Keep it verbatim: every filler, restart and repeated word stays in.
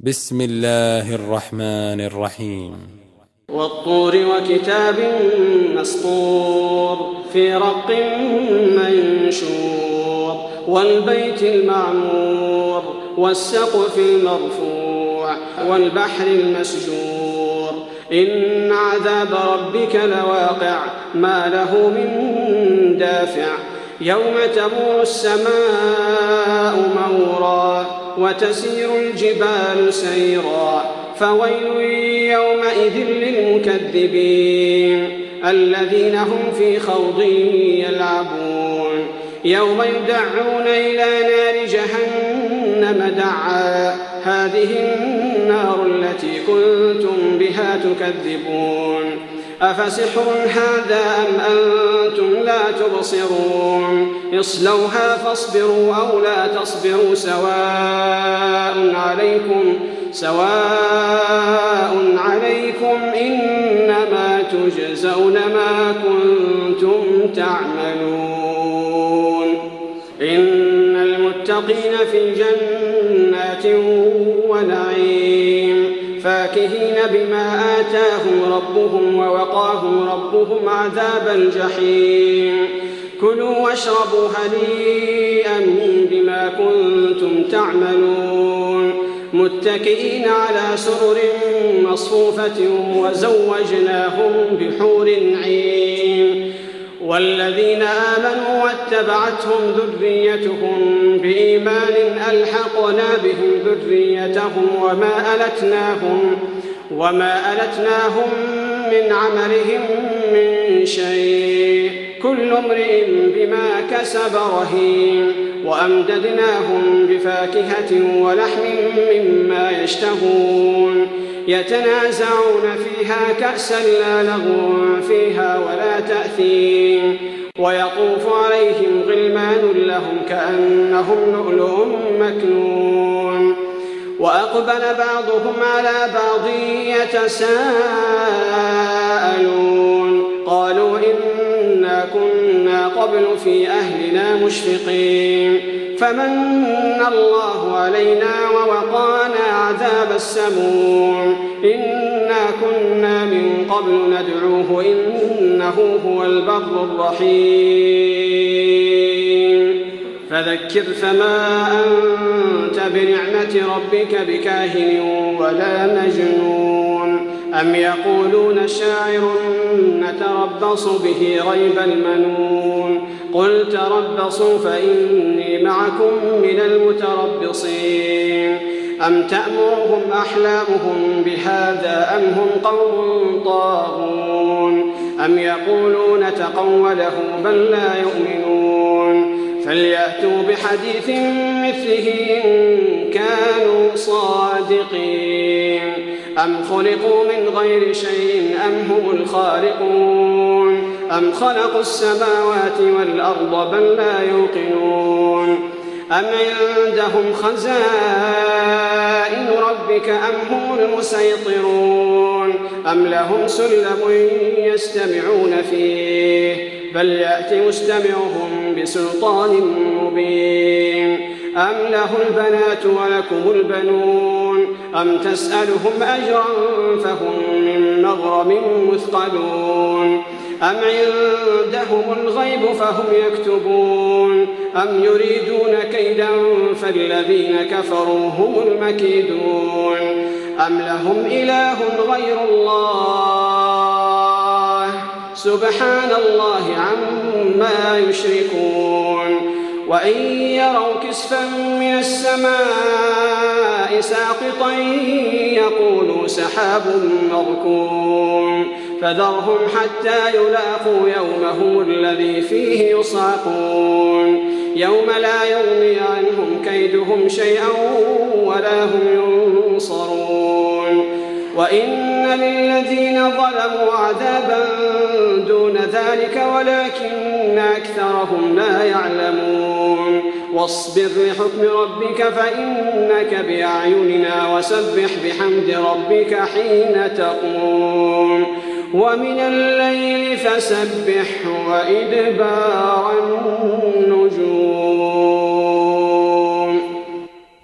بسم الله الرحمن الرحيم. والطور وكتاب مسطور في رق منشور والبيت المعمور والسقف المرفوع والبحر المسجور إن عذاب ربك لواقع ما له من دافع يوم تمور السماء مورا وتسير الجبال سيرا فويل يومئذ للمكذبين الذين هم في خوض يلعبون يوم يدعون إلى نار جهنم دعا هذه النار التي كنتم بها تكذبون أفسحر هذا أم أنتم لا تبصرون اصلوها فاصبروا أو لا تصبروا سواء عليكم سواء عليكم إنما تجزون ما كنتم تعملون إن المتقين في جنات ونعيم فاكهين بما آتاهم ربهم ووقاهم ربهم عذاب الجحيم كلوا واشربوا هنيئا بما كنتم تعملون متكئين على سرر مصفوفة وزوجناهم بحور عين والذين آمنوا واتبعتهم ذريتهم بإيمان ألحقنا بهم ذريتهم وما ألتناهم وما ألتناهم من عملهم من شيء كل امرئ بما كسب رهين وأمددناهم بفاكهة ولحم مما يشتهون يتنازعون فيها كأسا لا لغو فيها ولا تأثيم ويطوف عليهم غلمان لهم كأنهم لؤلؤ مكنون وأقبل بعضهم على بعض يتساءلون قالوا إنا كنا قبل في أهلنا مشفقين فمن الله علينا ووقانا عذاب السموم إنا كنا من قبل ندعوه إنه هو البر الرحيم فذكر فما أنت بنعمة ربك بكاهن ولا مجنون أم يقولون شاعر نتربص به ريب المنون قل تربصوا فإني معكم من المتربصين أم تأمرهم أحلامهم بهذا أم هم قوم طاغون أم يقولون تقوله بل لا يؤمنون فليأتوا بحديث مثله إن كانوا صادقين أم خلقوا من غير شيء أم هم الخالقون أم خلقوا السماوات والأرض بل لا يوقنون أم عندهم خزائن ربك أم هم المسيطرون أم لهم سلم يستمعون فيه بل يأتي مستمعهم بسلطان مبين أم له البنات ولكم البنون أم تسألهم أجرا فهم من مغرم مثقلون أم عندهم الغيب فهم يكتبون أم يريدون كيدا فالذين كفروا هم المكيدون أم لهم إله غير الله سبحان الله عما يشركون وإن يروا كسفا من السماء ساقطا يقولوا سحاب مركوم فذرهم حتى يلاقوا يومهم الذي فيه يصعقون يوم لا يغني عنهم كيدهم شيئا ولا هم ينصرون وإن للذين ظلموا عذابا دون ذلك ولكن أكثرهم لا يعلمون واصبر لحكم ربك فإنك بأعيننا وسبح بحمد ربك حين تقوم ومن الليل فسبح وإدبار النجوم.